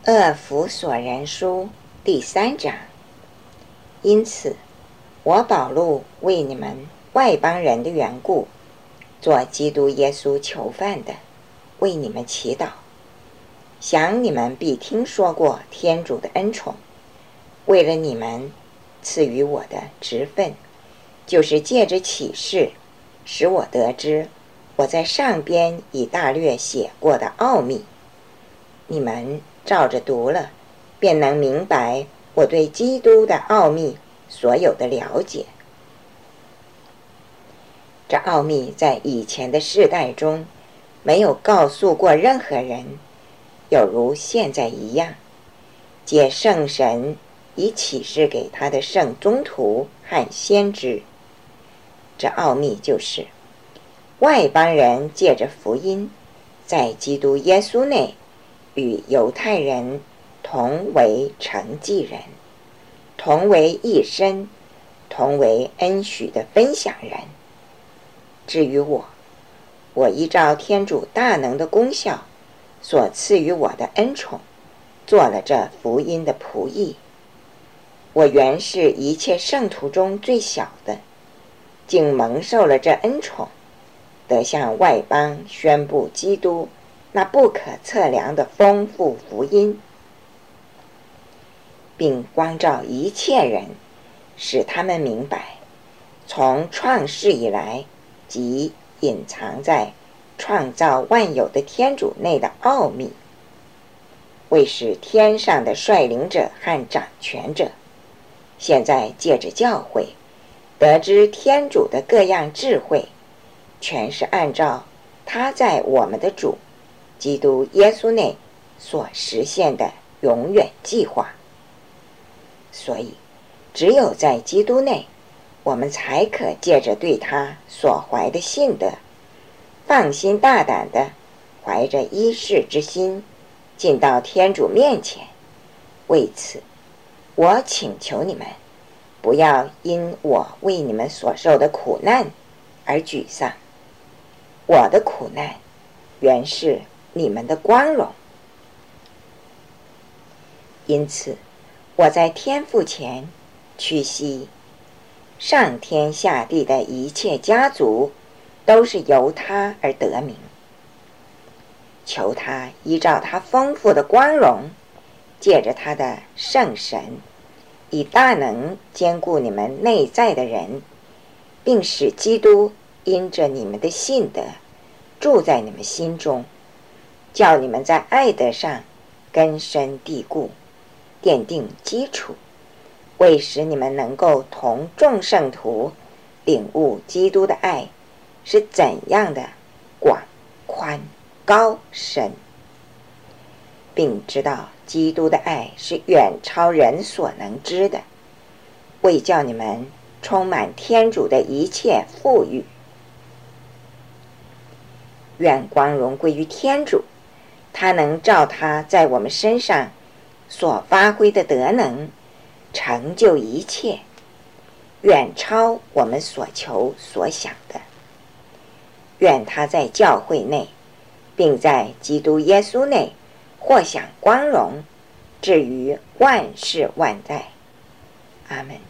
厄弗所人书第3章。因此，我保禄为你们外邦人的缘故，做基督耶稣囚犯的，为你们祈祷，想你们必听说过天主的恩宠，为了你们赐予我的职分，就是借着启示，使我得知我在上边已大略写过的奥秘。你们照着读了，便能明白我对基督的奥秘所有的了解。这奥秘在以前的世代中没有告诉过任何人，有如现在一样，借圣神以启示给他的圣宗徒和先知。这奥秘就是外邦人借着福音，在基督耶稣内与犹太人同为承继人，同为一身，同为恩许的分享人。至于我依照天主大能的功效所赐予我的恩宠，做了这福音的仆役。我原是一切圣徒中最小的，竟蒙受了这恩宠，得向外邦宣布基督那不可测量的丰富福音，并光照一切人，使他们明白从创世以来即隐藏在创造万有的天主内的奥秘，为使天上的率领者和掌权者现在借着教会得知天主的各样智慧，全是按照他在我们的主基督耶稣内所实现的永远计划。所以只有在基督内，我们才可借着对他所怀的信德，放心大胆地怀着依恃之心进到天主面前。为此，我请求你们不要因我为你们所受的苦难而沮丧。我的苦难原是你们的光荣。因此，我在天父前屈膝，上天下地的一切家族都是由他而得名。求他依照他丰富的光荣，借着他的圣神，以大能坚固你们内在的人，并使基督因着你们的信德住在你们心中，叫你们在爱德上根深蒂固，奠定基础，为使你们能够同众圣徒领悟基督的爱是怎样的广宽高深，并知道基督的爱是远超人所能知的，为叫你们充满天主的一切富裕。愿光荣归于天主，他能照他在我们身上所发挥的德能，成就一切，远超我们所求所想的。愿他在教会内，并在基督耶稣内获享光荣，至于万世万代。阿们。